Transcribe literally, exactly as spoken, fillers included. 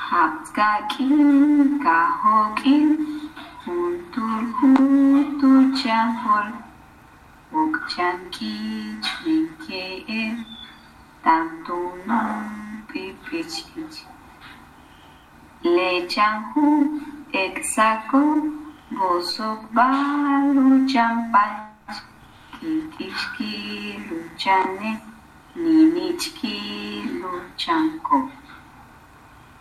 Hapskakin, kahokin, huntur hutur chanhol, ukchanki chrinke'en, tantunun pipichich. Lechanhu, exaco, bosok balu champach, kikichki luchane, ninichki luchanko.